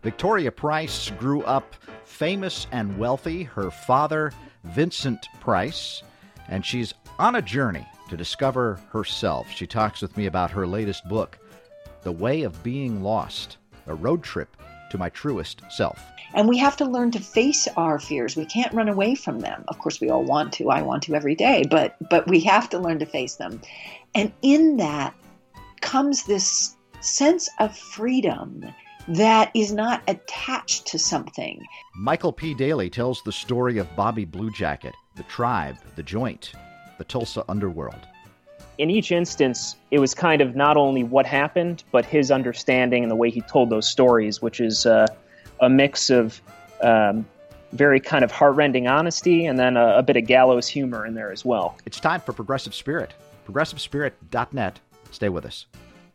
Victoria Price grew up famous and wealthy. Her father, Vincent Price, and she's on a journey to discover herself. She talks with me about her latest book, The Way of Being Lost, a road trip to my truest self. And we have to learn to face our fears. We can't run away from them. Of course, we all want to. I want to every day, but we have to learn to face them. And in that comes this sense of freedom that is not attached to something. Michael P. Daly tells the story of Bobby Blue Jacket, the tribe, the joint, the Tulsa underworld. In each instance, it was kind of not only what happened, but his understanding and the way he told those stories, which is a mix of very kind of heartrending honesty and then a bit of gallows humor in there as well. It's time for Progressive Spirit. ProgressiveSpirit.net. Stay with us.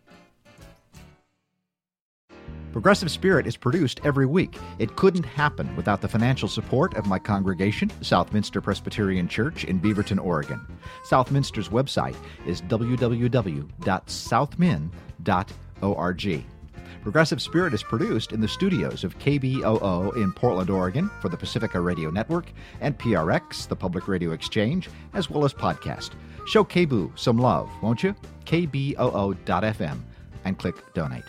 Progressive Spirit is produced every week. It couldn't happen without the financial support of my congregation, Southminster Presbyterian Church in Beaverton, Oregon. Southminster's website is www.southmin.org. Progressive Spirit is produced in the studios of KBOO in Portland, Oregon for the Pacifica Radio Network and PRX, the Public Radio Exchange, as well as podcast. Show KBOO some love, won't you? KBOO.FM and click Donate.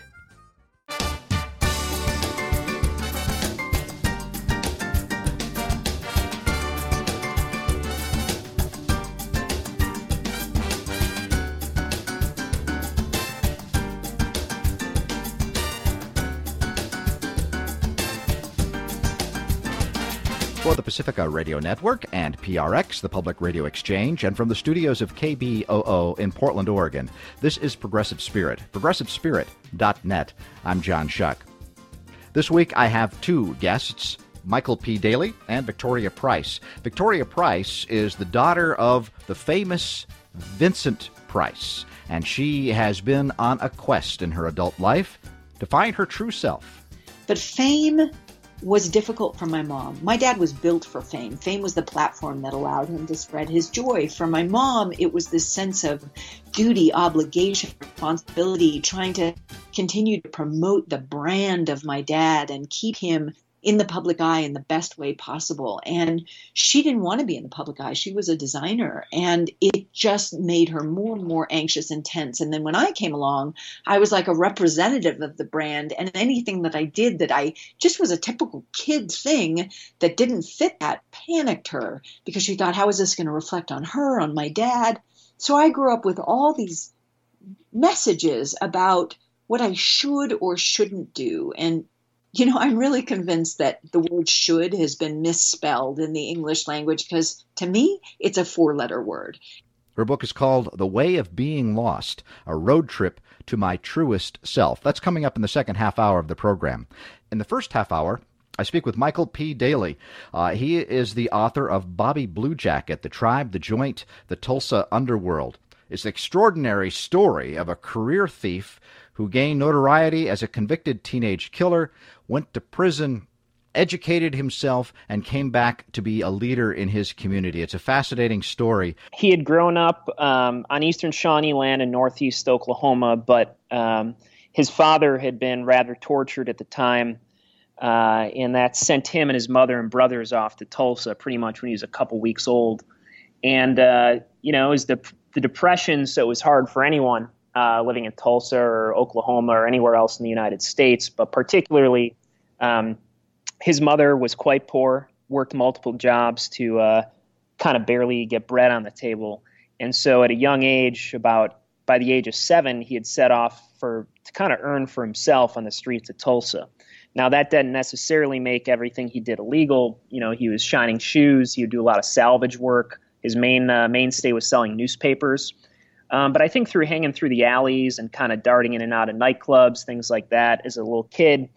For the Pacifica Radio Network and PRX, the Public Radio Exchange, and from the studios of KBOO in Portland, Oregon, this is Progressive Spirit. ProgressiveSpirit.net. I'm John Shuck. This week I have two guests, Michael P. Daly and Victoria Price. Victoria Price is the daughter of the famous Vincent Price, and she has been on a quest in her adult life to find her true self. But fame was difficult for my mom. My dad was built for fame. Fame was the platform that allowed him to spread his joy. For my mom, it was this sense of duty, obligation, responsibility, trying to continue to promote the brand of my dad and keep him in the public eye in the best way possible. And she didn't want to be in the public eye. She was a designer, and it just made her more and more anxious and tense. And then when I came along, I was like a representative of the brand, and anything that I did that I just was a typical kid thing that didn't fit that panicked her, because she thought, how is this going to reflect on her, on my dad? So I grew up with all these messages about what I should or shouldn't do. And you know, I'm really convinced that the word should has been misspelled in the English language because, to me, it's a four-letter word. Her book is called The Way of Being Lost, a road trip to my truest self. That's coming up in the second half hour of the program. In the first half hour, I speak with Michael P. Daly. He is the author of Bobby Blue Jacket, The Tribe, the Joint, the Tulsa Underworld. It's an extraordinary story of a career thief who gained notoriety as a convicted teenage killer, went to prison, educated himself, and came back to be a leader in his community. It's a fascinating story. He had grown up on eastern Shawnee land in northeast Oklahoma, but his father had been rather tortured at the time, and that sent him and his mother and brothers off to Tulsa pretty much when he was a couple weeks old. And, you know, it was the Depression, so it was hard for anyone living in Tulsa or Oklahoma or anywhere else in the United States, but particularly his mother was quite poor, worked multiple jobs to kind of barely get bread on the table. And so at a young age, by the age of 7, he had set off to kind of earn for himself on the streets of Tulsa. Now, that didn't necessarily make everything he did illegal. You know, he was shining shoes. He would do a lot of salvage work. His mainstay was selling newspapers. But I think through hanging through the alleys and kind of darting in and out of nightclubs, things like that, as a little kid,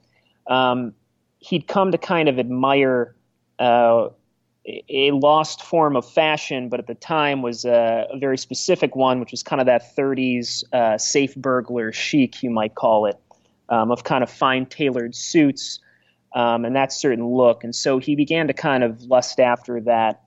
he'd come to kind of admire a lost form of fashion, but at the time was a very specific one, which was kind of that 30s safe burglar chic, you might call it, of kind of fine-tailored suits and that certain look. And so he began to kind of lust after that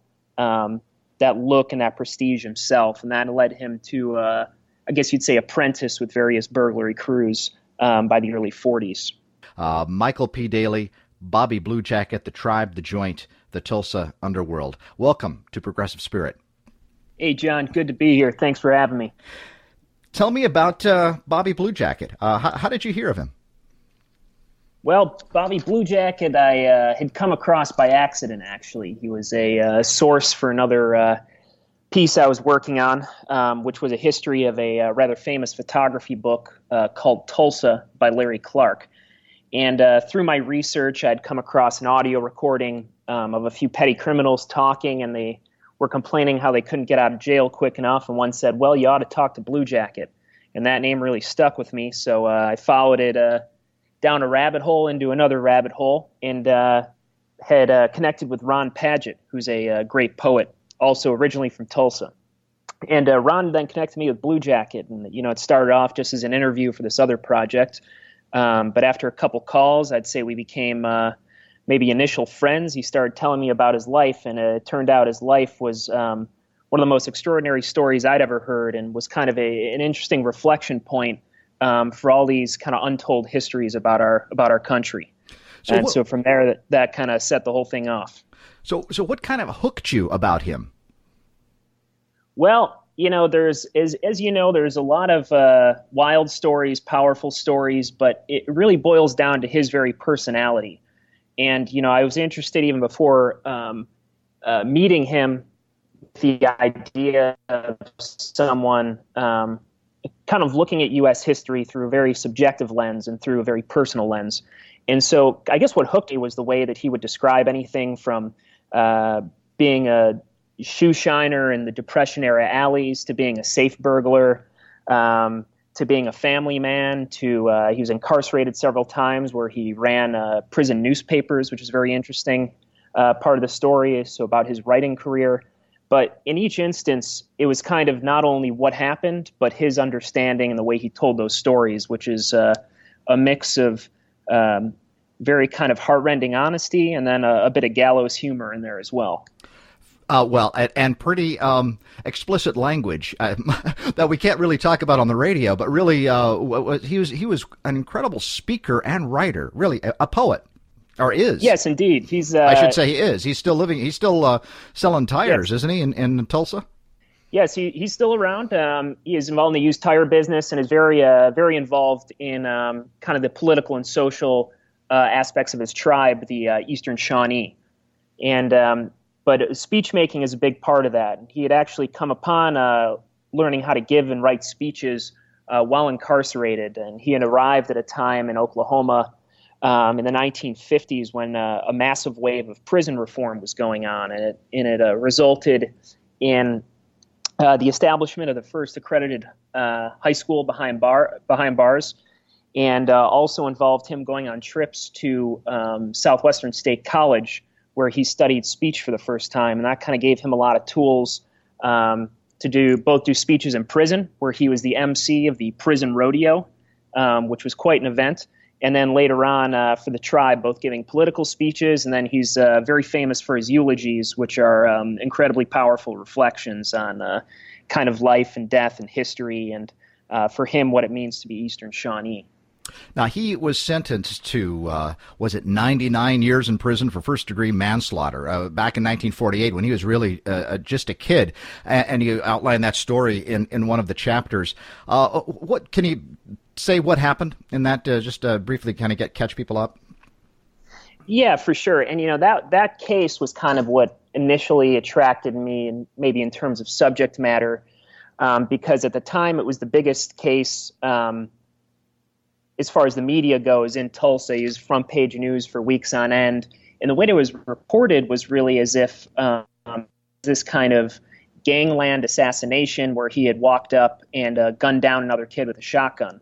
look and that prestige himself, and that led him to, I guess you'd say, apprentice with various burglary crews by the early 40s. Michael P. Daly, Bobby Blue Jacket, The Tribe, The Joint, The Tulsa Underworld. Welcome to Progressive Spirit. Hey, John. Good to be here. Thanks for having me. Tell me about Bobby Blue Jacket. How did you hear of him? Well, Bobby Blue Jacket, I had come across by accident, actually. He was a source for another piece I was working on, which was a history of a rather famous photography book called Tulsa by Larry Clark. And through my research, I'd come across an audio recording of a few petty criminals talking, and they were complaining how they couldn't get out of jail quick enough. And one said, well, you ought to talk to Blue Jacket. And that name really stuck with me, so I followed it down a rabbit hole into another rabbit hole, and had connected with Ron Padgett, who's a great poet, also originally from Tulsa. And Ron then connected me with Blue Jacket, and it started off just as an interview for this other project. But after a couple calls, I'd say we became maybe initial friends. He started telling me about his life, and it turned out his life was one of the most extraordinary stories I'd ever heard, and was kind of an interesting reflection point for all these kind of untold histories about our country. So from there, that kind of set the whole thing off. So what kind of hooked you about him? Well, there's there's a lot of wild stories, powerful stories, but it really boils down to his very personality. And I was interested even before meeting him, the idea of someone kind of looking at U.S. history through a very subjective lens and through a very personal lens. And so I guess what hooked me was the way that he would describe anything from being a shoe shiner in the Depression-era alleys to being a safe burglar, to being a family man, to he was incarcerated several times where he ran prison newspapers, which is very interesting part of the story, so about his writing career. But in each instance, it was kind of not only what happened, but his understanding and the way he told those stories, which is a mix of very kind of heartrending honesty and then a bit of gallows humor in there as well. And pretty explicit language that we can't really talk about on the radio, but really he was an incredible speaker and writer, really a poet. Or is. Yes, indeed. He's. I should say he is. He's still living. He's still selling tires, yes. Isn't he, in Tulsa? Yes, he's still around. He is involved in the used tire business and is very involved in kind of the political and social aspects of his tribe, the Eastern Shawnee. And but speech making is a big part of that. He had actually come upon learning how to give and write speeches while incarcerated, and he had arrived at a time in Oklahoma. In the 1950s, when a massive wave of prison reform was going on, and it resulted in the establishment of the first accredited high school behind bars, and also involved him going on trips to Southwestern State College, where he studied speech for the first time, and that kind of gave him a lot of tools to do speeches in prison, where he was the MC of the prison rodeo, which was quite an event. And then later on for the tribe, both giving political speeches, and then he's very famous for his eulogies, which are incredibly powerful reflections on kind of life and death and history, and for him, what it means to be Eastern Shawnee. Now, he was sentenced to, 99 years in prison for first-degree manslaughter back in 1948 when he was really just a kid, and you outlined that story in one of the chapters. What can you say what happened in that, just briefly kind of catch people up? Yeah, for sure. And, that case was kind of what initially attracted me, and maybe in terms of subject matter, because at the time it was the biggest case as far as the media goes in Tulsa. He was front page news for weeks on end. And the way it was reported was really as if this kind of gangland assassination where he had walked up and gunned down another kid with a shotgun.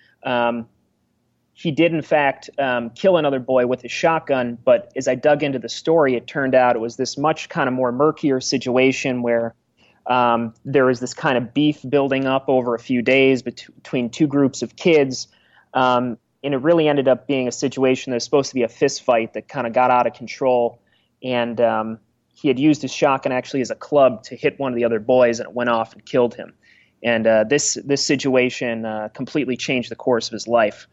He did, in fact, kill another boy with his shotgun, but as I dug into the story, it turned out it was this much kind of more murkier situation where there was this kind of beef building up over a few days between two groups of kids, and it really ended up being a situation that was supposed to be a fist fight that kind of got out of control, and he had used his shotgun actually as a club to hit one of the other boys, and it went off and killed him. And this situation completely changed the course of his life.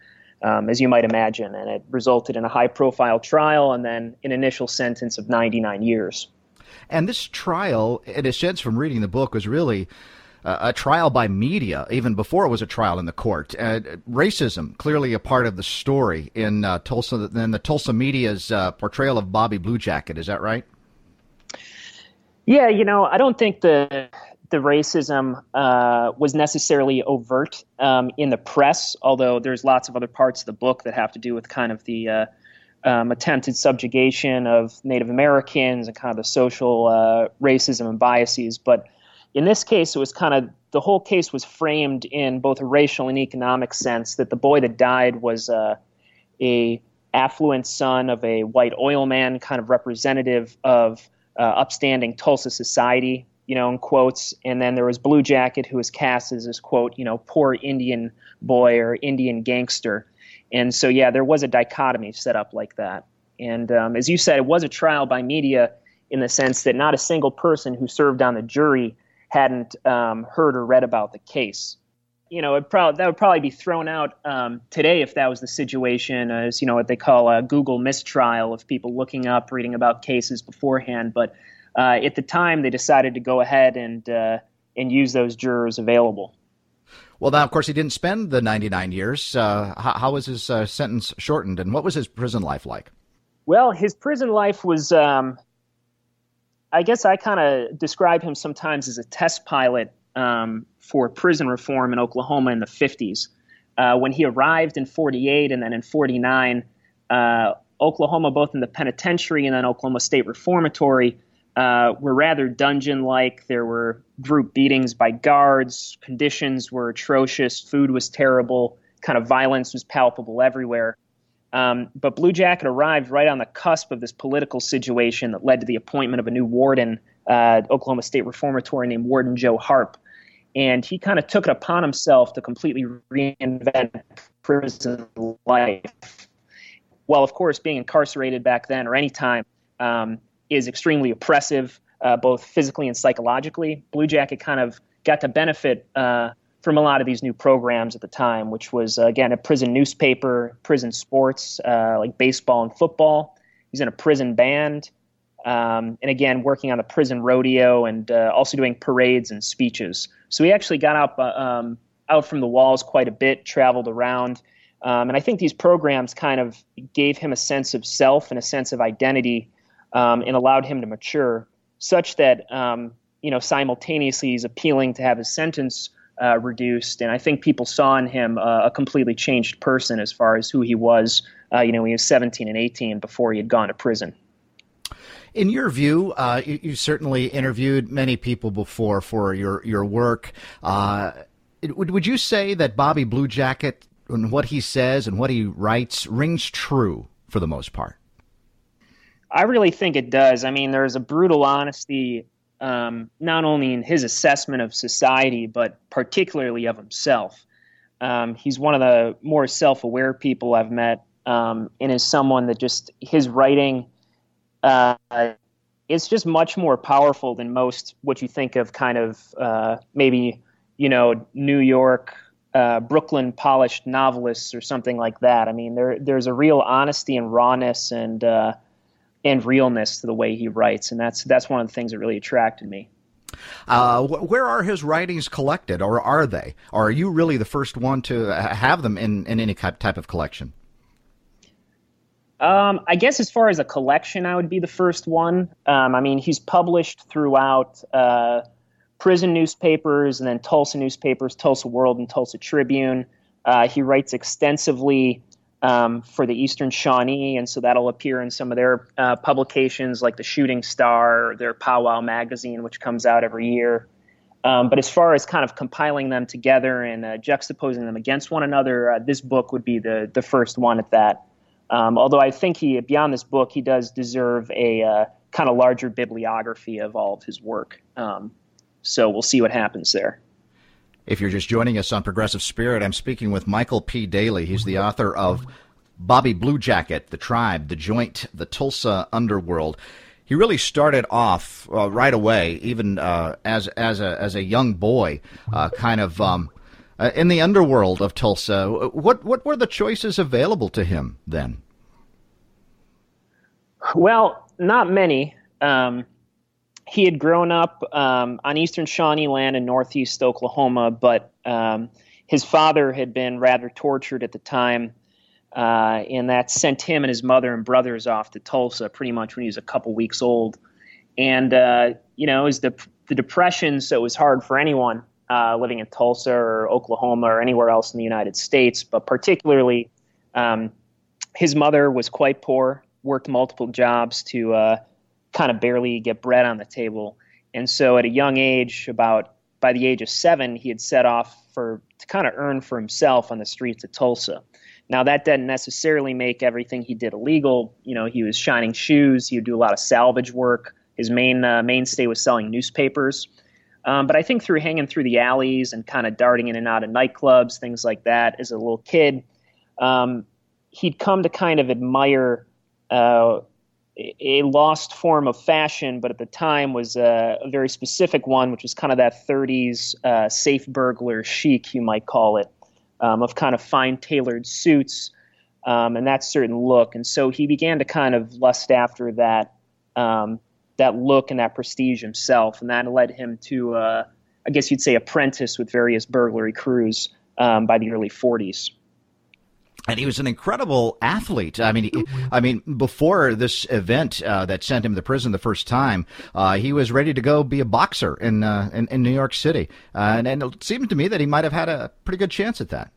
as you might imagine, and it resulted in a high-profile trial and then an initial sentence of 99 years. And this trial, in a sense, from reading the book, was really a trial by media, even before it was a trial in the court. Racism, clearly a part of the story in Tulsa, in the Tulsa media's portrayal of Bobby Blue Jacket. Is that right? Yeah, I don't think the racism was necessarily overt in the press, although there's lots of other parts of the book that have to do with kind of the attempted subjugation of Native Americans and kind of the social racism and biases. But in this case, it was kind of the whole case was framed in both a racial and economic sense, that the boy that died was a affluent son of a white oil man, kind of representative of upstanding Tulsa society, in quotes. And then there was Blue Jacket, who was cast as this, quote, poor Indian boy or Indian gangster. And so, yeah, there was a dichotomy set up like that. And as you said, it was a trial by media in the sense that not a single person who served on the jury hadn't heard or read about the case. That would probably be thrown out today if that was the situation, as what they call a Google mistrial of people looking up, reading about cases beforehand. But at the time, they decided to go ahead and use those jurors available. Well, now, of course, he didn't spend the 99 years. How was his sentence shortened, and what was his prison life like? Well, his prison life was, I guess I kind of describe him sometimes as a test pilot for prison reform in Oklahoma in the 50s. When he arrived in 48 and then in 49, Oklahoma, both in the penitentiary and then Oklahoma State Reformatory, were rather dungeon-like. There were group beatings by guards. Conditions were atrocious. Food was terrible. Kind of violence was palpable everywhere. But Blue Jacket arrived right on the cusp of this political situation that led to the appointment of a new warden, Oklahoma State Reformatory, named Warden Joe Harp. And he kind of took it upon himself to completely reinvent prison life. While, of course, being incarcerated back then or any time is extremely oppressive, both physically and psychologically, Blue Jacket kind of got to benefit from a lot of these new programs at the time, which was, again, a prison newspaper, prison sports, like baseball and football. He's in a prison band, and again, working on the prison rodeo and also doing parades and speeches. So he actually got out from the walls quite a bit, traveled around, and I think these programs kind of gave him a sense of self and a sense of identity and allowed him to mature such that, simultaneously he's appealing to have his sentence reduced. And I think people saw in him a completely changed person as far as who he was, when he was 17 and 18 before he had gone to prison. In your view, you certainly interviewed many people before for your work. Would you say that Bobby Blue Jacket and what he says and what he writes rings true for the most part? I really think it does. I mean, there's a brutal honesty not only in his assessment of society, but particularly of himself. He's one of the more self-aware people I've met, and is someone that just his writing is just much more powerful than most what you think of kind of maybe, New York, Brooklyn polished novelists or something like that. I mean, there's a real honesty and rawness and realness to the way he writes, and that's one of the things that really attracted me. Where are his writings collected, or are they? Or are you really the first one to have them in any type of collection? I guess as far as a collection, I would be the first one. I mean, he's published throughout prison newspapers and then Tulsa newspapers, Tulsa World and Tulsa Tribune. He writes extensively for the Eastern Shawnee, and so that'll appear in some of their publications like the Shooting Star or their Powwow magazine, which comes out every year. But as far as kind of compiling them together and juxtaposing them against one another, this book would be the first one at that. Although I think beyond this book, he does deserve a kind of larger bibliography of all of his work. So we'll see what happens there. If you're just joining us on Progressive Spirit, I'm speaking with Michael P. Daly. He's the author of Bobby Blue Jacket, The Tribe, The Joint, The Tulsa Underworld. He really started off right away, even as a young boy, kind of In the underworld of Tulsa, what were the choices available to him then? Well, not many. He had grown up on Eastern Shawnee land in northeast Oklahoma, but his father had been rather tortured at the time, and that sent him and his mother and brothers off to Tulsa pretty much when he was a couple weeks old. And, it was the Depression, so it was hard for anyone living in Tulsa or Oklahoma or anywhere else in the United States, but particularly his mother was quite poor, worked multiple jobs to kind of barely get bread on the table. And so at a young age, by the age of 7, he had set off to kind of earn for himself on the streets of Tulsa. Now, that didn't necessarily make everything he did illegal. He was shining shoes. He would do a lot of salvage work. His mainstay was selling newspapers. But I think through hanging through the alleys and kind of darting in and out of nightclubs, things like that, as a little kid, he'd come to kind of admire a lost form of fashion, but at the time was a very specific one, which was kind of that 30s safe burglar chic, you might call it, of kind of fine tailored suits and that certain look. And so he began to kind of lust after that look and that prestige himself, and that led him to, I guess you'd say, apprentice with various burglary crews by the early 40s. And he was an incredible athlete. I mean, before this event that sent him to prison the first time, he was ready to go be a boxer in New York City. And it seemed to me that he might have had a pretty good chance at that.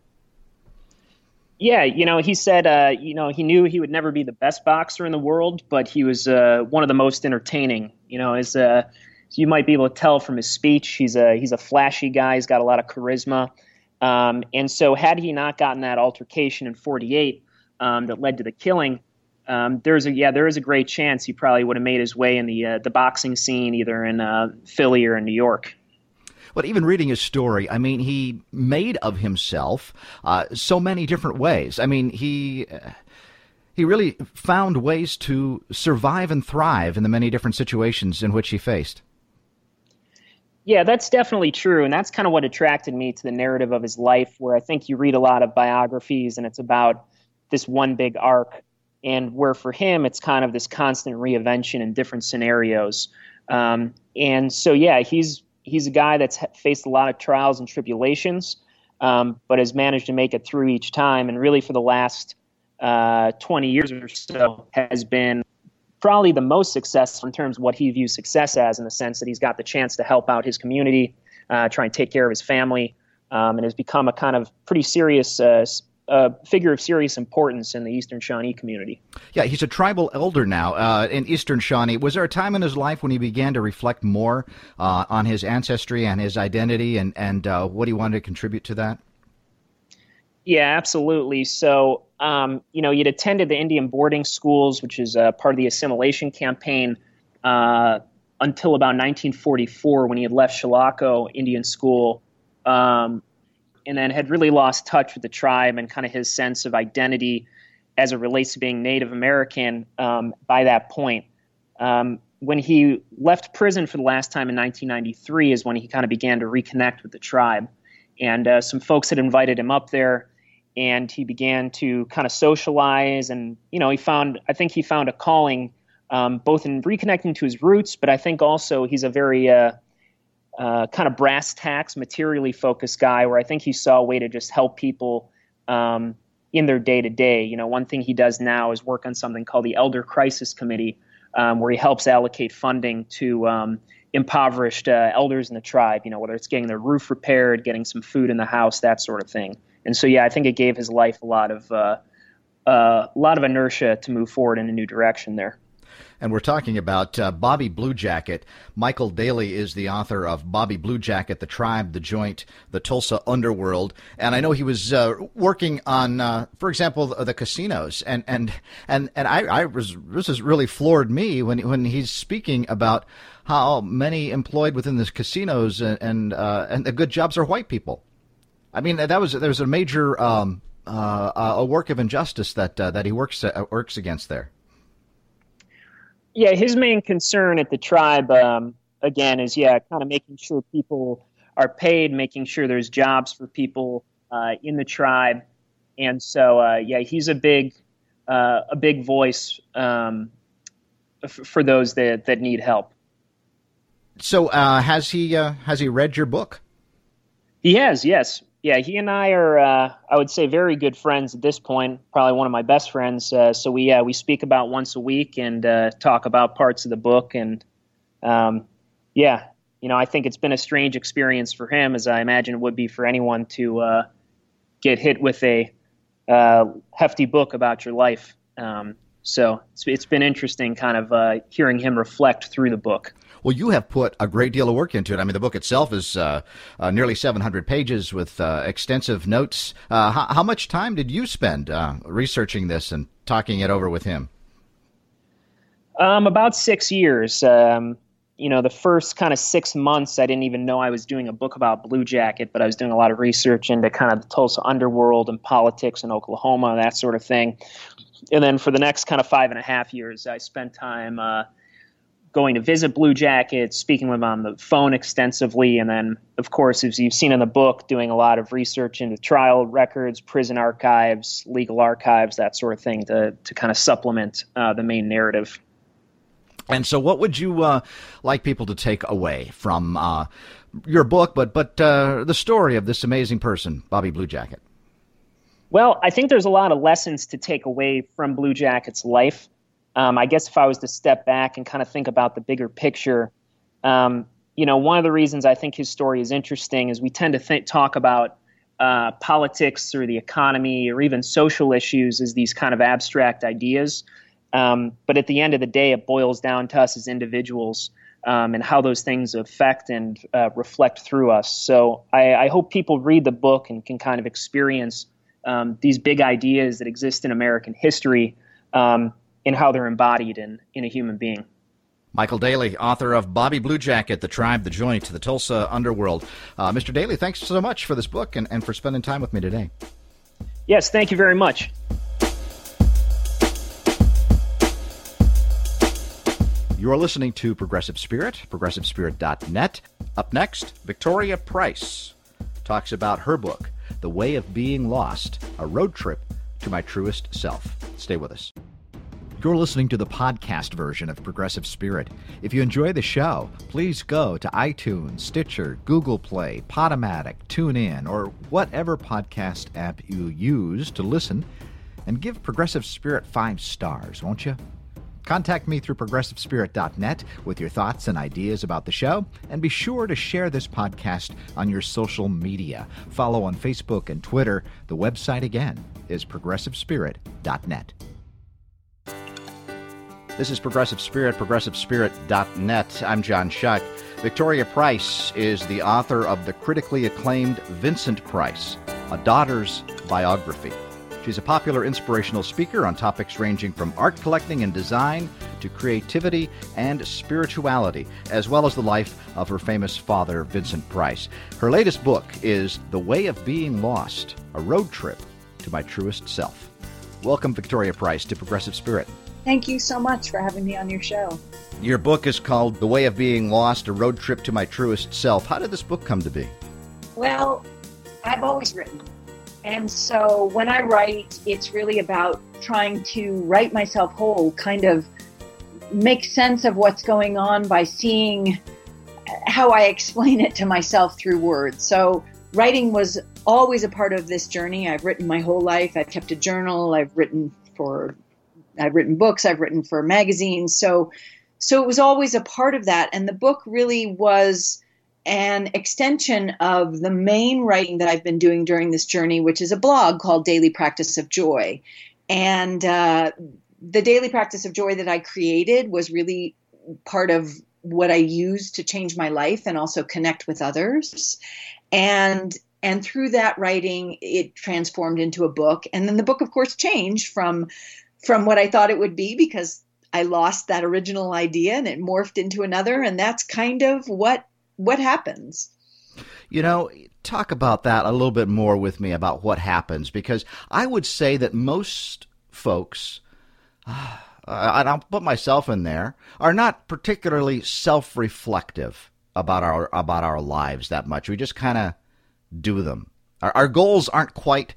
Yeah, he said, he knew he would never be the best boxer in the world, but he was one of the most entertaining. As you might be able to tell from his speech, he's a flashy guy. He's got a lot of charisma. And so had he not gotten that altercation in 48 that led to the killing, there is a great chance he probably would have made his way in the boxing scene, either in Philly or in New York. But even reading his story, I mean, he made of himself so many different ways. I mean, he really found ways to survive and thrive in the many different situations in which he faced. Yeah, that's definitely true. And that's kind of what attracted me to the narrative of his life, where I think you read a lot of biographies and it's about this one big arc, and where for him, it's kind of this constant reinvention in different scenarios. And so, yeah, he's a guy that's faced a lot of trials and tribulations, but has managed to make it through each time. And really for the last 20 years or so has been probably the most successful in terms of what he views success as, in the sense that he's got the chance to help out his community, try and take care of his family, and has become a kind of pretty serious figure of serious importance in the Eastern Shawnee community. Yeah, he's a tribal elder now in Eastern Shawnee. Was there a time in his life when he began to reflect more on his ancestry and his identity and what he wanted to contribute to that? Yeah, absolutely. So, he'd attended the Indian boarding schools, which is part of the assimilation campaign, until about 1944, when he had left Chilocco Indian School, and then had really lost touch with the tribe and kind of his sense of identity as it relates to being Native American by that point. When he left prison for the last time in 1993 is when he kind of began to reconnect with the tribe. And some folks had invited him up there, and he began to kind of socialize. And, he found a calling both in reconnecting to his roots, but I think also he's a very kind of brass tacks, materially focused guy, where I think he saw a way to just help people in their day to day. One thing he does now is work on something called the Elder Crisis Committee, where he helps allocate funding to impoverished elders in the tribe, whether it's getting their roof repaired, getting some food in the house, that sort of thing. And so, yeah, I think it gave his life a lot of inertia to move forward in a new direction there. And we're talking about Bobby Blue Jacket. Michael Daly is the author of Bobby Blue Jacket, The Tribe, The Joint, The Tulsa Underworld. And I know he was working on, for example, the casinos. And this has really floored me when he's speaking about how many employed within the casinos and the good jobs are white people. I mean, there was a major a work of injustice that he works against there. Yeah, his main concern at the tribe, again, is kind of making sure people are paid, making sure there's jobs for people in the tribe. And so, he's a big voice for those that need help. So has he read your book? He has, yes. Yeah, he and I are, I would say, very good friends at this point, probably one of my best friends. So we speak about once a week and talk about parts of the book. And, I think it's been a strange experience for him, as I imagine it would be for anyone to get hit with a hefty book about your life. So it's been interesting kind of hearing him reflect through the book. Well, you have put a great deal of work into it. I mean, the book itself is nearly 700 pages with extensive notes. How much time did you spend researching this and talking it over with him? About 6 years. The first kind of 6 months, I didn't even know I was doing a book about Blue Jacket, but I was doing a lot of research into kind of the Tulsa underworld and politics in Oklahoma, that sort of thing. And then for the next kind of 5.5 years, I spent time going to visit Blue Jackets, speaking with them on the phone extensively, and then, of course, as you've seen in the book, doing a lot of research into trial records, prison archives, legal archives, that sort of thing to kind of supplement the main narrative. And so what would you like people to take away from your book, but the story of this amazing person, Bobby Blue Jacket? Well, I think there's a lot of lessons to take away from Blue Jacket's life. I guess if I was to step back and kind of think about the bigger picture, one of the reasons I think his story is interesting is we tend to talk about politics or the economy or even social issues as these kind of abstract ideas. But at the end of the day, it boils down to us as individuals and how those things affect and reflect through us. So I hope people read the book and can kind of experience these big ideas that exist in American history and how they're embodied in a human being. Michael Daly, author of Bobby Blue Jacket, The Tribe, the Joint, the Tulsa Underworld. Mr. Daly, thanks so much for this book and for spending time with me today. Yes, thank you very much. You're listening to Progressive Spirit, progressivespirit.net. Up next, Victoria Price talks about her book, The Way of Being Lost, a road trip to my truest self. Stay with us. You're listening to the podcast version of Progressive Spirit. If you enjoy the show, please go to iTunes, Stitcher, Google Play, Podomatic, TuneIn, or whatever podcast app you use to listen, and give Progressive Spirit 5 stars, won't you? Contact me through progressivespirit.net with your thoughts and ideas about the show, and be sure to share this podcast on your social media. Follow on Facebook and Twitter. The website again is progressivespirit.net. This is Progressive Spirit, progressivespirit.net. I'm John Schuck. Victoria Price is the author of the critically acclaimed Vincent Price, A Daughter's Biography. She's a popular inspirational speaker on topics ranging from art collecting and design to creativity and spirituality, as well as the life of her famous father, Vincent Price. Her latest book is The Way of Being Lost, a road trip to my truest self. Welcome, Victoria Price, to Progressive Spirit. Thank you so much for having me on your show. Your book is called The Way of Being Lost, a road trip to my truest self. How did this book come to be? Well, I've always written. And so when I write, it's really about trying to write myself whole, kind of make sense of what's going on by seeing how I explain it to myself through words. So writing was always a part of this journey. I've written my whole life. I've kept a journal. I've written books. I've written for magazines. So it was always a part of that. And the book really was an extension of the main writing that I've been doing during this journey, which is a blog called Daily Practice of Joy. And the Daily Practice of Joy that I created was really part of what I used to change my life and also connect with others. And through that writing, it transformed into a book. And then the book, of course, changed from what I thought it would be, because I lost that original idea and it morphed into another. And that's kind of what happens. You know, talk about that a little bit more with me about what happens, because I would say that most folks, and I'll put myself in there, are not particularly self-reflective. about our lives that much. We just kind of do them. Our goals aren't quite,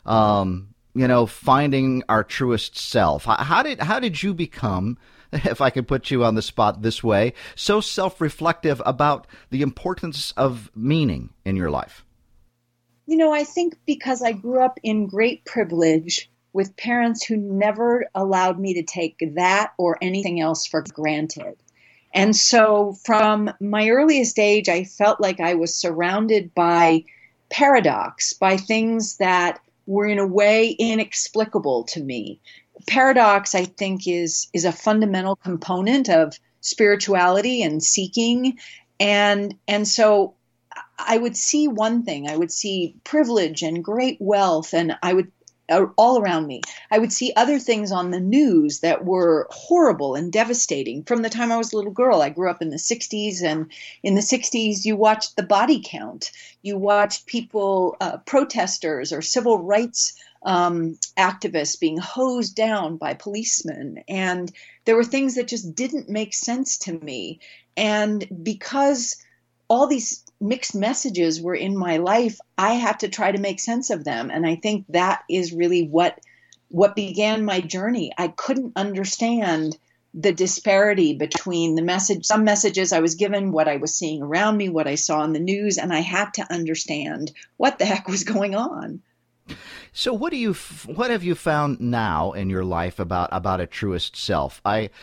finding our truest self. How did you become, if I could put you on the spot this way, so self-reflective about the importance of meaning in your life? I think because I grew up in great privilege with parents who never allowed me to take that or anything else for granted. And so from my earliest age, I felt like I was surrounded by paradox, by things that were in a way inexplicable to me. Paradox, I think, is a fundamental component of spirituality and seeking. And so I would see one thing. I would see privilege and great wealth, and I would all around me. I would see other things on the news that were horrible and devastating. From the time I was a little girl, I grew up in the 60s, and in the 60s, you watched the body count. You watched people, protesters or civil rights activists being hosed down by policemen. And there were things that just didn't make sense to me. And because all these mixed messages were in my life, I had to try to make sense of them. And I think that is really what began my journey. I couldn't understand the disparity between some messages I was given, what I was seeing around me, what I saw in the news, and I had to understand what the heck was going on. So what have you found now in your life about a truest self?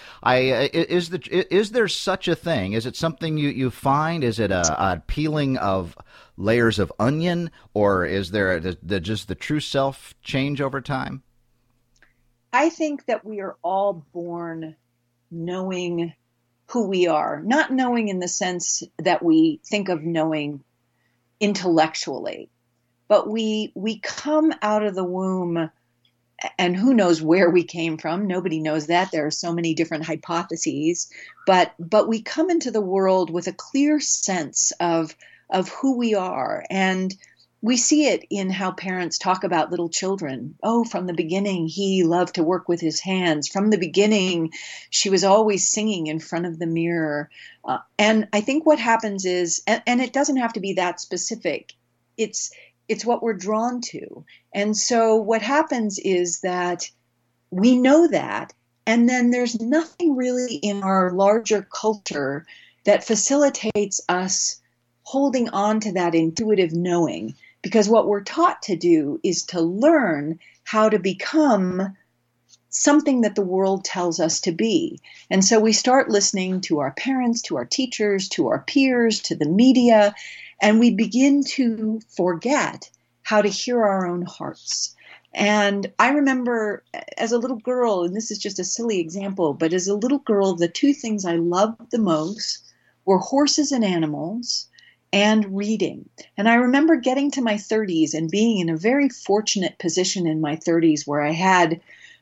Is there such a thing? Is it something you find? Is it a peeling of layers of onion, or is there just the true self change over time? I think that we are all born knowing who we are, not knowing in the sense that we think of knowing intellectually. But we come out of the womb, and who knows where we came from? Nobody knows that. There are so many different hypotheses. But we come into the world with a clear sense of who we are. And we see it in how parents talk about little children. Oh, from the beginning, he loved to work with his hands. From the beginning, she was always singing in front of the mirror. And I think what happens is, and it doesn't have to be that specific, it's what we're drawn to. And so what happens is that we know that, and then there's nothing really in our larger culture that facilitates us holding on to that intuitive knowing, because what we're taught to do is to learn how to become something that the world tells us to be. And so we start listening to our parents, to our teachers, to our peers, to the media, and we begin to forget how to hear our own hearts. And I remember as a little girl, and this is just a silly example, but as a little girl, the two things I loved the most were horses and animals and reading. And I remember getting to my 30s and being in a very fortunate position in my 30s where I had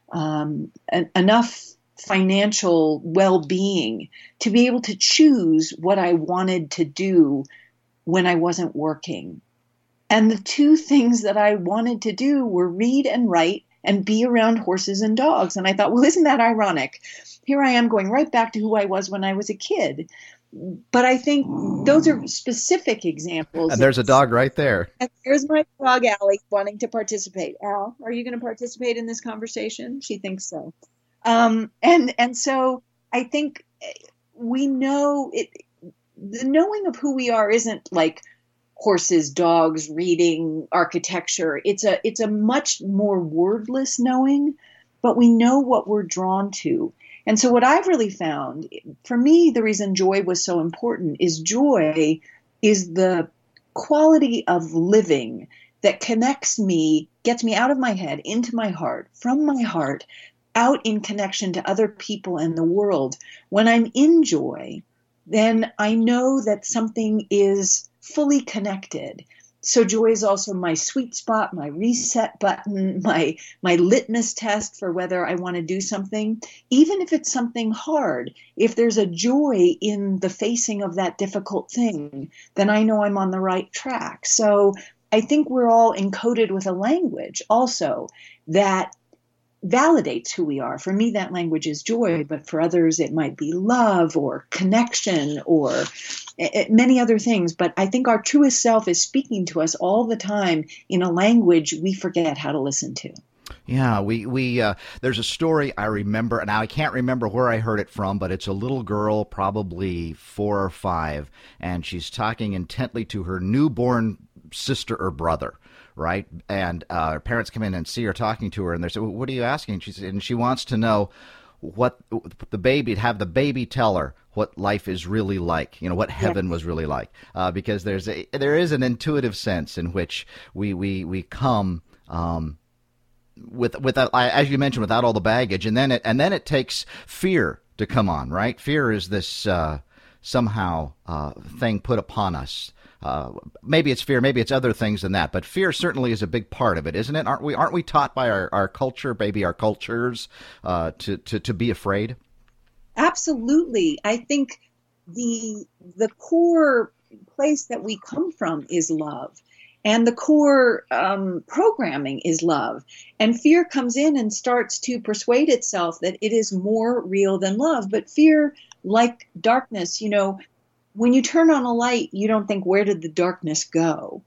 enough financial well-being to be able to choose what I wanted to do when I wasn't working. And the two things that I wanted to do were read and write and be around horses and dogs. And I thought, well, isn't that ironic? Here I am going right back to who I was when I was a kid. But I think those are specific examples. And there's a dog right there. And there's my dog, Allie, wanting to participate. Al, are you going to participate in this conversation? She thinks so. And so I think we know it. The knowing of who we are isn't like horses, dogs, reading, architecture. It's a much more wordless knowing, but we know what we're drawn to. And so what I've really found, for me, the reason joy was so important is joy is the quality of living that connects me, gets me out of my head, into my heart, from my heart, out in connection to other people and the world. When I'm in joy, then I know that something is fully connected. So joy is also my sweet spot, my reset button, my litmus test for whether I want to do something, even if it's something hard. If there's a joy in the facing of that difficult thing, then I know I'm on the right track. So I think we're all encoded with a language also that validates who we are. For me, that language is joy, but for others, it might be love or connection or many other things. But I think our truest self is speaking to us all the time in a language we forget how to listen to. Yeah, we there's a story I remember, now I can't remember where I heard it from, but it's a little girl, probably 4 or 5, and she's talking intently to her newborn sister or brother, right? And her parents come in and see her talking to her, and they say, well, what are you asking? And she wants to know what the baby tell her what life is really like, what heaven was really like, because there is an intuitive sense in which we come without, as you mentioned, without all the baggage, and then it takes fear to come on, right? Fear is this somehow thing put upon us. Maybe it's fear, maybe it's other things than that, but fear certainly is a big part of it, isn't it? Aren't we taught by our culture, maybe our cultures, to be afraid? Absolutely. I think the core place that we come from is love. And the core programming is love. And fear comes in and starts to persuade itself that it is more real than love. But fear, like darkness, when you turn on a light, you don't think, where did the darkness go?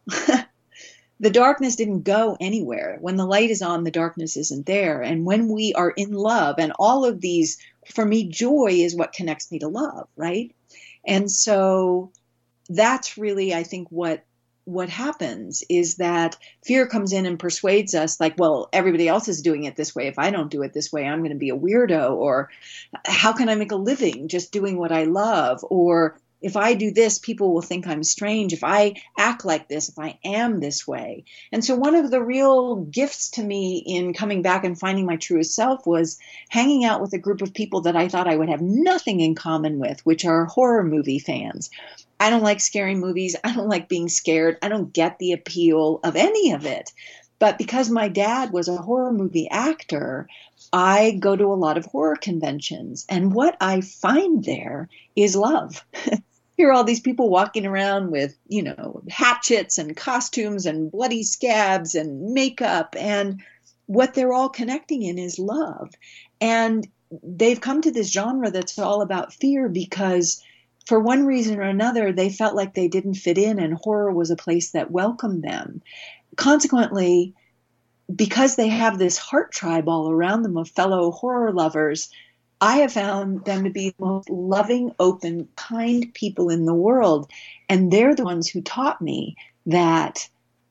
The darkness didn't go anywhere. When the light is on, the darkness isn't there. And when we are in love, and all of these, for me, joy is what connects me to love, right? And so that's really, I think, what happens is that fear comes in and persuades us like, well, everybody else is doing it this way. If I don't do it this way, I'm going to be a weirdo. Or how can I make a living just doing what I love? Or if I do this, people will think I'm strange. If I act like this, if I am this way. And so one of the real gifts to me in coming back and finding my truest self was hanging out with a group of people that I thought I would have nothing in common with, which are horror movie fans. I don't like scary movies. I don't like being scared. I don't get the appeal of any of it. But because my dad was a horror movie actor, I go to a lot of horror conventions. And what I find there is love. Here are all these people walking around with, hatchets and costumes and bloody scabs and makeup. And what they're all connecting in is love. And they've come to this genre that's all about fear because for one reason or another, they felt like they didn't fit in and horror was a place that welcomed them. Consequently, because they have this heart tribe all around them of fellow horror lovers, I have found them to be the most loving, open, kind people in the world. And they're the ones who taught me that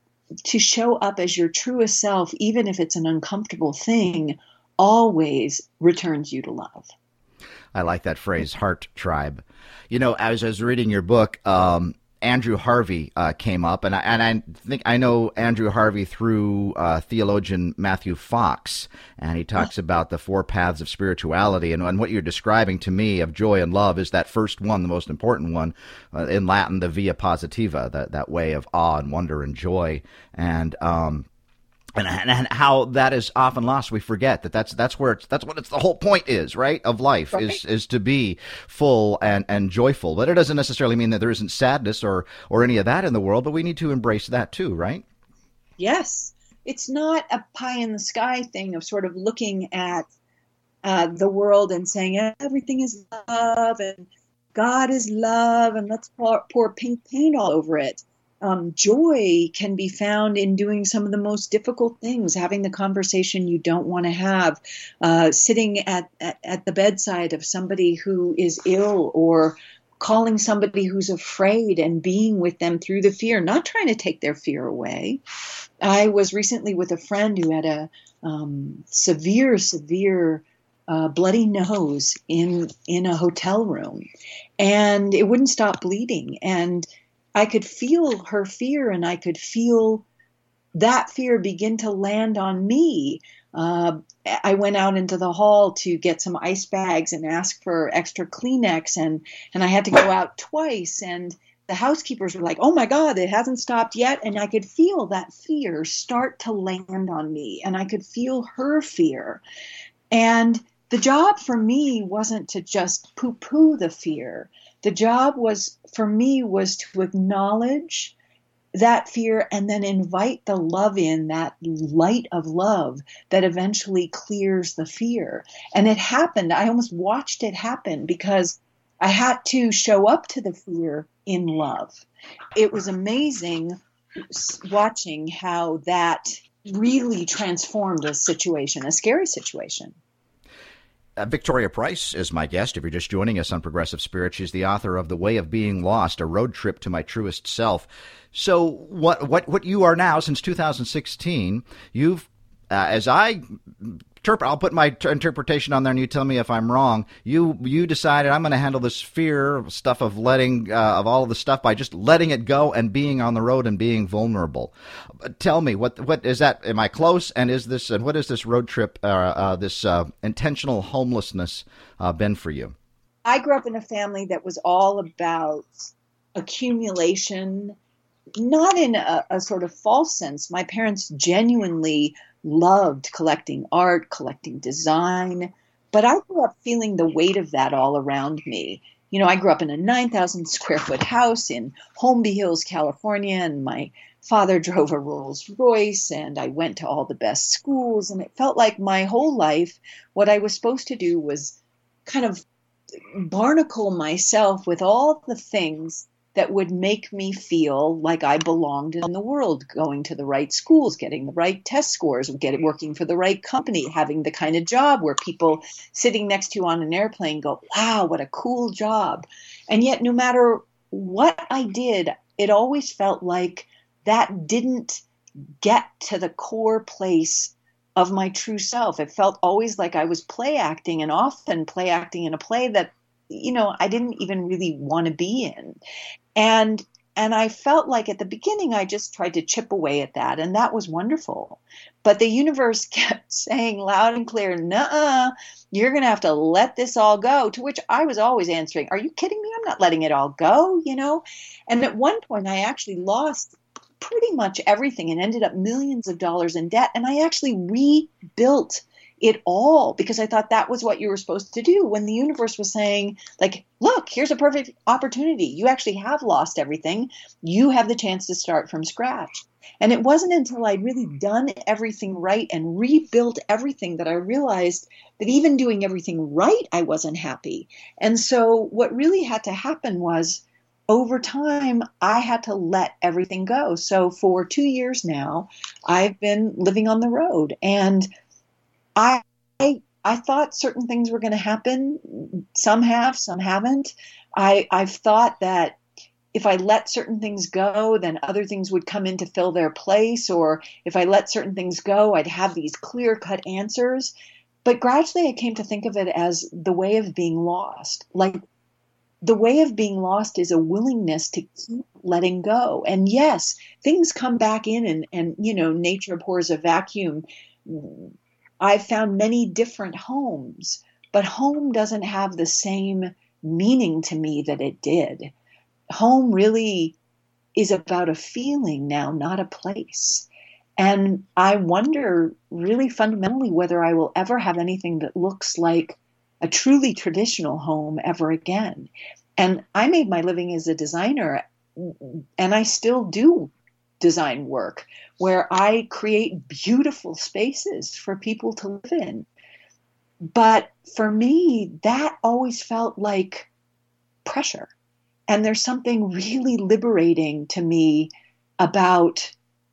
to show up as your truest self, even if it's an uncomfortable thing, always returns you to love. I like that phrase, heart tribe. As I was reading your book, Andrew Harvey came up, and I think I know Andrew Harvey through theologian Matthew Fox, and he talks about the 4 paths of spirituality, and what you're describing to me of joy and love is that first one, the most important one, in Latin, the via positiva, that way of awe and wonder and joy, and how that is often lost. We forget that's what the whole point is, right? Of life, right? is to be full and joyful. But it doesn't necessarily mean that there isn't sadness or any of that in the world, but we need to embrace that too, right? Yes. It's not a pie in the sky thing of sort of looking at the world and saying everything is love and God is love and let's pour pink paint all over it. Joy can be found in doing some of the most difficult things, having the conversation you don't want to have, sitting at the bedside of somebody who is ill, or calling somebody who's afraid and being with them through the fear, not trying to take their fear away. I was recently with a friend who had a severe bloody nose in a hotel room, and it wouldn't stop bleeding. And I could feel her fear, and I could feel that fear begin to land on me. I went out into the hall to get some ice bags and ask for extra Kleenex, and I had to go out twice. And the housekeepers were like, oh my God, it hasn't stopped yet. And I could feel that fear start to land on me, and I could feel her fear. And the job for me wasn't to just poo-poo the fear. The job for me was to acknowledge that fear and then invite the love in, that light of love that eventually clears the fear. And it happened. I almost watched it happen because I had to show up to the fear in love. It was amazing watching how that really transformed a situation, a scary situation. Victoria Price is my guest. If you're just joining us on Progressive Spirit, she's the author of The Way of Being Lost, A Road Trip to My Truest Self. So what you are now, since 2016, you've, I'll put my interpretation on there and you tell me if I'm wrong. You decided I'm going to handle this fear stuff of letting of all of the stuff by just letting it go and being on the road and being vulnerable. Tell me, what is that? Am I close? And what is this road trip, this intentional homelessness been for you? I grew up in a family that was all about accumulation, not in a sort of false sense. My parents genuinely loved collecting art, collecting design, but I grew up feeling the weight of that all around me. You know, I grew up in a 9,000 square foot house in Holmby Hills, California, and my father drove a Rolls Royce, and I went to all the best schools, and it felt like my whole life, what I was supposed to do was kind of barnacle myself with all the things that would make me feel like I belonged in the world, going to the right schools, getting the right test scores, working for the right company, having the kind of job where people sitting next to you on an airplane go, wow, what a cool job. And yet no matter what I did, it always felt like that didn't get to the core place of my true self. It felt always like I was play acting, and often play acting in a play that, you know, I didn't even really want to be in. And I felt like at the beginning, I just tried to chip away at that. And that was wonderful. But the universe kept saying loud and clear, nuh-uh, you're going to have to let this all go. To which I was always answering, are you kidding me? I'm not letting it all go, you know? And at one point, I actually lost pretty much everything and ended up millions of dollars in debt. And I actually rebuilt it all because I thought that was what you were supposed to do, when the universe was saying, like, look, here's a perfect opportunity. You actually have lost everything. You have the chance to start from scratch. And it wasn't until I'd really done everything right and rebuilt everything that I realized that even doing everything right, I wasn't happy. And so what really had to happen was, over time, I had to let everything go. So for 2 years now, I've been living on the road, and I thought certain things were going to happen. Some have, some haven't. I've thought that if I let certain things go, then other things would come in to fill their place. Or if I let certain things go, I'd have these clear-cut answers. But gradually I came to think of it as the way of being lost. Like, the way of being lost is a willingness to keep letting go. And yes, things come back in and you know, nature pours a vacuum. I've found many different homes, but home doesn't have the same meaning to me that it did. Home really is about a feeling now, not a place. And I wonder really fundamentally whether I will ever have anything that looks like a truly traditional home ever again. And I made my living as a designer, and I still do design work where I create beautiful spaces for people to live in. But for me, that always felt like pressure. And there's something really liberating to me about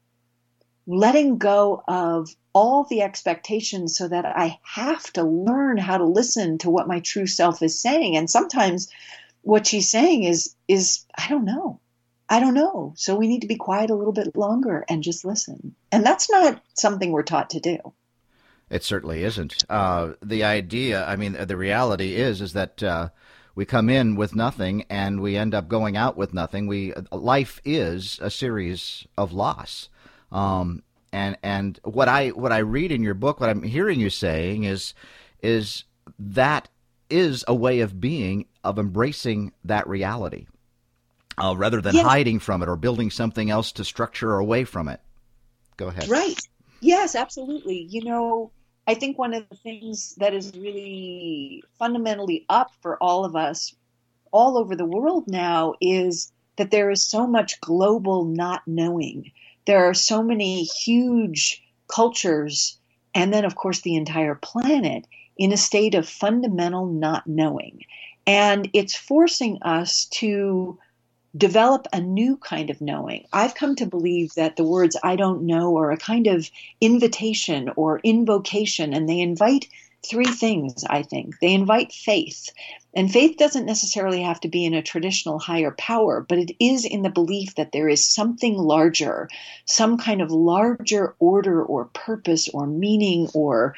letting go of all the expectations so that I have to learn how to listen to what my true self is saying. And sometimes what she's saying is I don't know. I don't know. So we need to be quiet a little bit longer and just listen. And that's not something we're taught to do. It certainly isn't. The idea, I mean, the reality is that we come in with nothing and we end up going out with nothing. Life is a series of loss. And what I read in your book, what I'm hearing you saying is that is a way of being, of embracing that reality. Rather than hiding from it or building something else to structure away from it. Go ahead. Right. Yes, absolutely. You know, I think one of the things that is really fundamentally up for all of us all over the world now is that there is so much global not knowing. There are so many huge cultures, and then, of course, the entire planet in a state of fundamental not knowing. And it's forcing us to develop a new kind of knowing. I've come to believe that the words I don't know are a kind of invitation or invocation, and they invite three things, I think. They invite faith. And faith doesn't necessarily have to be in a traditional higher power, but it is in the belief that there is something larger, some kind of larger order or purpose or meaning or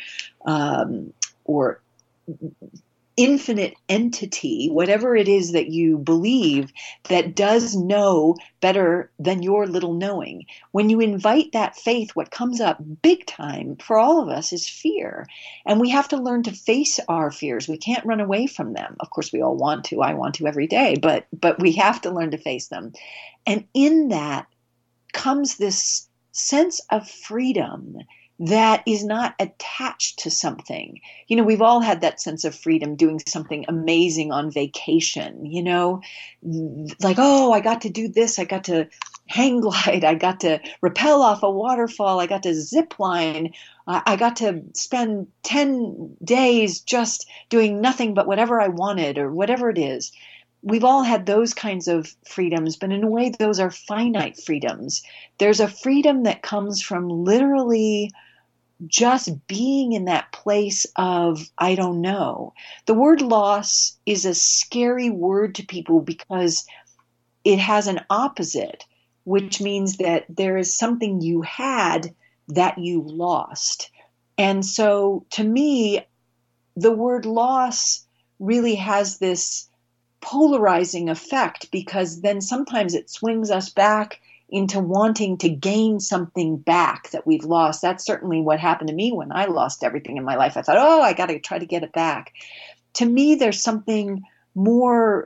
infinite entity, whatever it is that you believe, that does know better than your little knowing. When you invite that faith, what comes up big time for all of us is fear. And we have to learn to face our fears. We can't run away from them. Of course, we all want to. I want to every day, but we have to learn to face them. And in that comes this sense of freedom that is not attached to something. You know, we've all had that sense of freedom doing something amazing on vacation, you know, like, oh, I got to do this. I got to hang glide. I got to rappel off a waterfall. I got to zip line. I got to spend 10 days just doing nothing but whatever I wanted or whatever it is. We've all had those kinds of freedoms, but in a way, those are finite freedoms. There's a freedom that comes from literally just being in that place of, I don't know. The word loss is a scary word to people because it has an opposite, which means that there is something you had that you lost. And so to me, the word loss really has this polarizing effect, because then sometimes it swings us back into wanting to gain something back that we've lost. That's certainly what happened to me when I lost everything in my life. I thought, oh, I got to try to get it back. To me, there's something more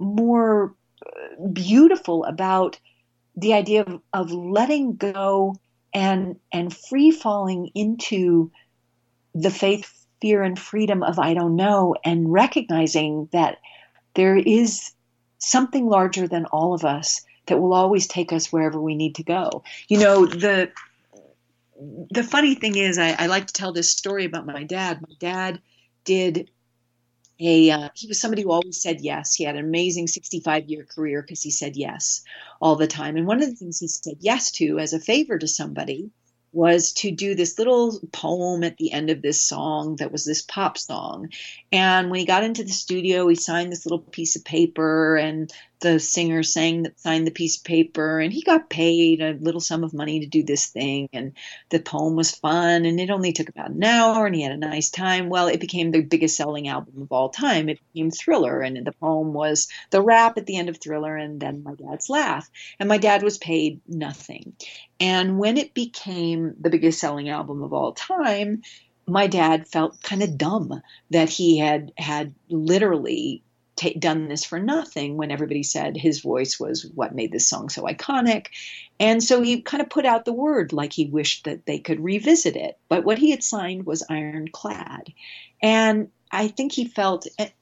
beautiful about the idea of letting go and free falling into the faith, fear, and freedom of I don't know, and recognizing that there is something larger than all of us that will always take us wherever we need to go. You know, the funny thing is, I like to tell this story about my dad. My dad did he was somebody who always said yes. He had an amazing 65-year career because he said yes all the time. And one of the things he said yes to as a favor to somebody was to do this little poem at the end of this song that was this pop song. And when he got into the studio, he signed this little piece of paper, and the singer signed the piece of paper, and he got paid a little sum of money to do this thing. And the poem was fun, and it only took about an hour, and he had a nice time. Well, it became the biggest selling album of all time. It became Thriller, and the poem was the rap at the end of Thriller, and then My Dad's Laugh. And my dad was paid nothing. And when it became the biggest selling album of all time, my dad felt kind of dumb that he had literally done this for nothing, when everybody said his voice was what made this song so iconic. And so he kind of put out the word, like he wished that they could revisit it. But what he had signed was Ironclad. And I think he felt,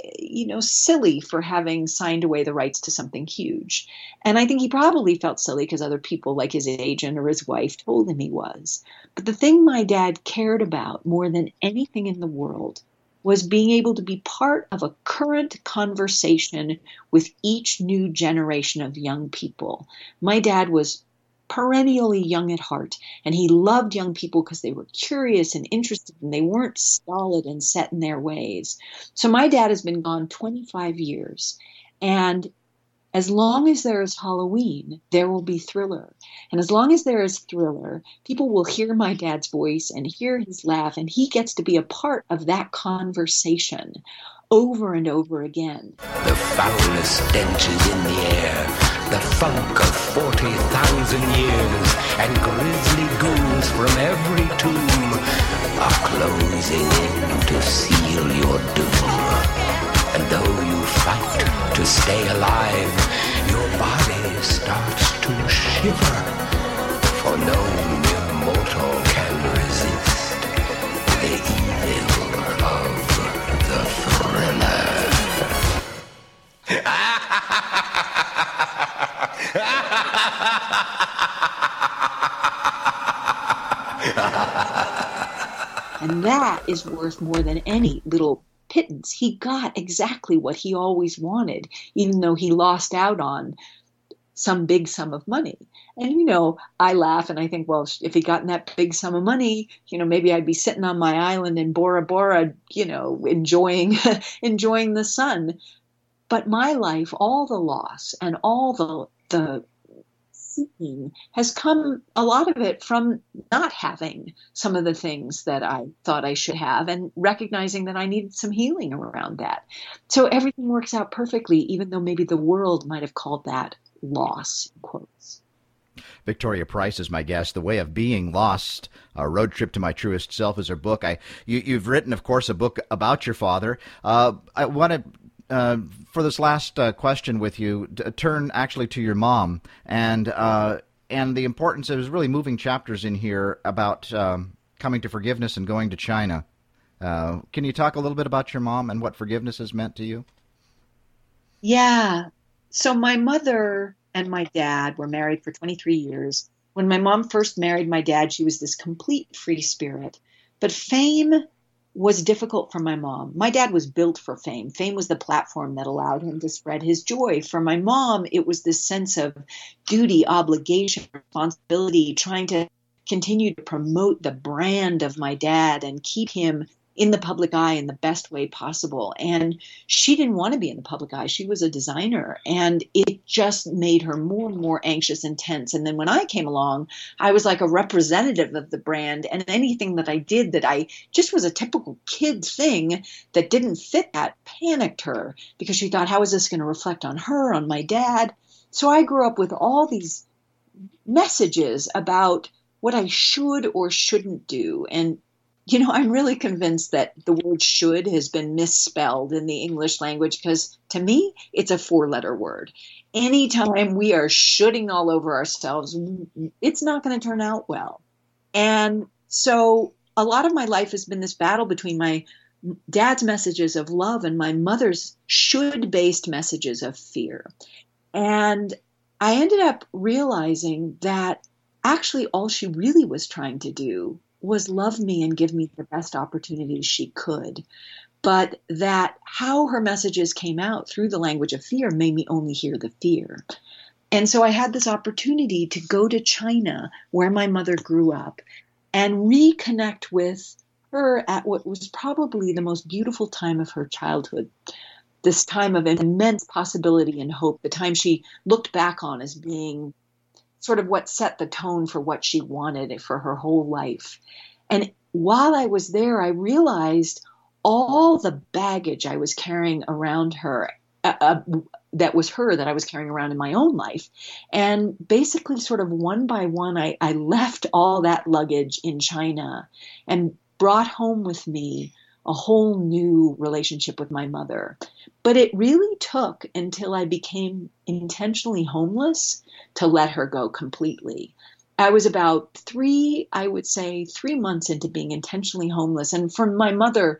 silly for having signed away the rights to something huge. And I think he probably felt silly because other people, like his agent or his wife, told him he was. But the thing my dad cared about more than anything in the world was being able to be part of a current conversation with each new generation of young people. My dad was perennially young at heart, and he loved young people because they were curious and interested, and they weren't stolid and set in their ways. So my dad has been gone 25 years, and as long as there is Halloween, there will be Thriller. And as long as there is Thriller, people will hear my dad's voice and hear his laugh, and he gets to be a part of that conversation over and over again. The foulest stenches in the air, the funk of 40,000 years, and grisly ghouls from every tomb are closing in to seal your doom. And though you fight to stay alive, your body starts to shiver, for no mere mortal can resist the evil of the Thriller. And that is worth more than any little pittance. He got exactly what he always wanted, even though he lost out on some big sum of money. And, I laugh and I think, well, if he'd gotten that big sum of money, maybe I'd be sitting on my island in Bora Bora, enjoying, enjoying the sun. But my life, all the loss and all the seeking has come, a lot of it from not having some of the things that I thought I should have and recognizing that I needed some healing around that. So everything works out perfectly, even though maybe the world might have called that loss, in quotes. Victoria Price is my guest. The Way of Being Lost, A Road Trip to My Truest Self is her book. You've written, of course, a book about your father. I want to, for this last question with you, turn actually to your mom and the importance of really moving chapters in here about coming to forgiveness and going to China. Can you talk a little bit about your mom and what forgiveness has meant to you? Yeah. So my mother and my dad were married for 23 years. When my mom first married my dad, she was this complete free spirit. But fame was difficult for my mom. My dad was built for fame. Fame was the platform that allowed him to spread his joy. For my mom, it was this sense of duty, obligation, responsibility, trying to continue to promote the brand of my dad and keep him in the public eye in the best way possible. And she didn't want to be in the public eye. She was a designer, and it just made her more and more anxious and tense. And then when I came along, I was like a representative of the brand, and anything that I did that I just was a typical kid thing that didn't fit that panicked her because she thought, how is this going to reflect on her, on my dad? So I grew up with all these messages about what I should or shouldn't do. And I'm really convinced that the word should has been misspelled in the English language because to me, it's a 4-letter word. Anytime we are shoulding all over ourselves, it's not going to turn out well. And so a lot of my life has been this battle between my dad's messages of love and my mother's should-based messages of fear. And I ended up realizing that actually all she really was trying to do was love me and give me the best opportunities she could. But that how her messages came out through the language of fear made me only hear the fear. And so I had this opportunity to go to China, where my mother grew up, and reconnect with her at what was probably the most beautiful time of her childhood. This time of immense possibility and hope, the time she looked back on as being sort of what set the tone for what she wanted for her whole life. And while I was there, I realized all the baggage I was carrying around her, that was her, that I was carrying around in my own life. And basically sort of one by one, I left all that luggage in China and brought home with me a whole new relationship with my mother. But it really took until I became intentionally homeless to let her go completely. I was about 3 months into being intentionally homeless. And for my mother,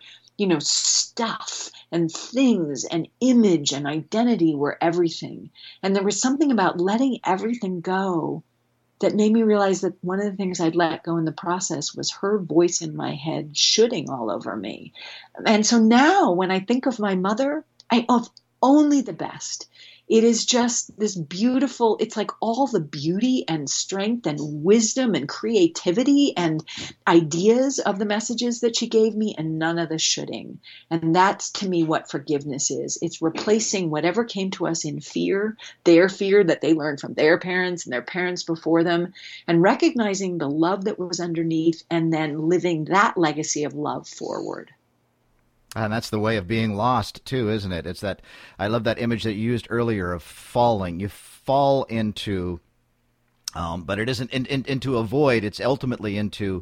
stuff and things and image and identity were everything. And there was something about letting everything go that made me realize that one of the things I'd let go in the process was her voice in my head shoulding all over me. And so now when I think of my mother, I of only the best. It is just this beautiful, it's like all the beauty and strength and wisdom and creativity and ideas of the messages that she gave me and none of the shoulding. And that's to me what forgiveness is. It's replacing whatever came to us in fear, their fear that they learned from their parents and their parents before them, and recognizing the love that was underneath and then living that legacy of love forward. And that's the way of being lost, too, isn't it? It's that, I love that image that you used earlier of falling. You fall into, but it isn't into a void. It's ultimately into,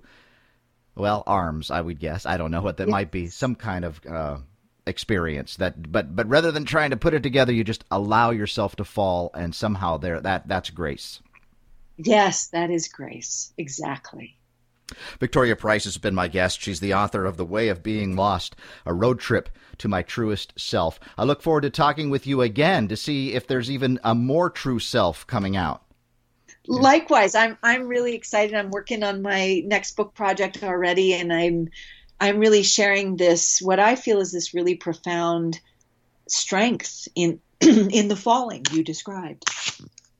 arms, I would guess. I don't know what that might be. Some kind of experience that, but rather than trying to put it together, you just allow yourself to fall, and somehow that's grace. Yes, that is grace. Exactly. Victoria Price has been my guest. She's the author of The Way of Being Lost, A Road Trip to My Truest Self. I look forward to talking with you again to see if there's even a more true self coming out. Likewise, I'm really excited. I'm working on my next book project already, and I'm really sharing this, what I feel is this really profound strength in in the falling you described.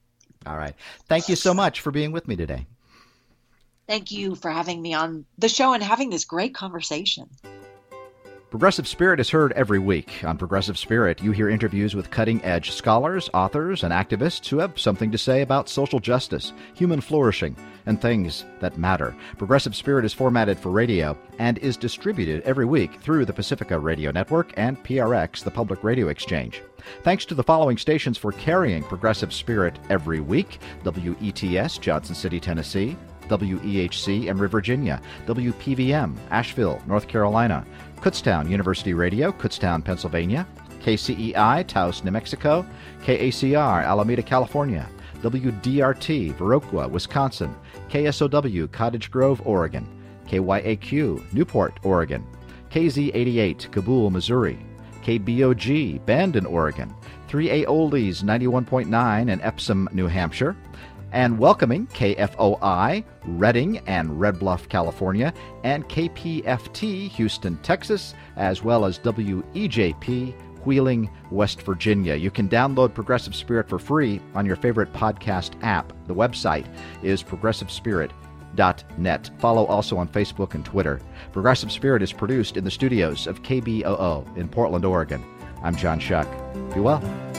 All right. Thank you so much for being with me today. Thank you for having me on the show and having this great conversation. Progressive Spirit is heard every week. On Progressive Spirit, you hear interviews with cutting-edge scholars, authors, and activists who have something to say about social justice, human flourishing, and things that matter. Progressive Spirit is formatted for radio and is distributed every week through the Pacifica Radio Network and PRX, the Public Radio Exchange. Thanks to the following stations for carrying Progressive Spirit every week: WETS, Johnson City, Tennessee; WEHC, Emory, Virginia; WPVM, Asheville, North Carolina; Kutztown University Radio, Kutztown, Pennsylvania; KCEI, Taos, New Mexico; KACR, Alameda, California; WDRT, Viroqua, Wisconsin; KSOW, Cottage Grove, Oregon; KYAQ, Newport, Oregon; KZ88, Kabul, Missouri; KBOG, Bandon, Oregon; 3A Oldies 91.9 in Epsom, New Hampshire; and welcoming KFOI, Redding and Red Bluff, California, and KPFT, Houston, Texas, as well as WEJP, Wheeling, West Virginia. You can download Progressive Spirit for free on your favorite podcast app. The website is progressivespirit.net. Follow also on Facebook and Twitter. Progressive Spirit is produced in the studios of KBOO in Portland, Oregon. I'm John Shuck. Be well.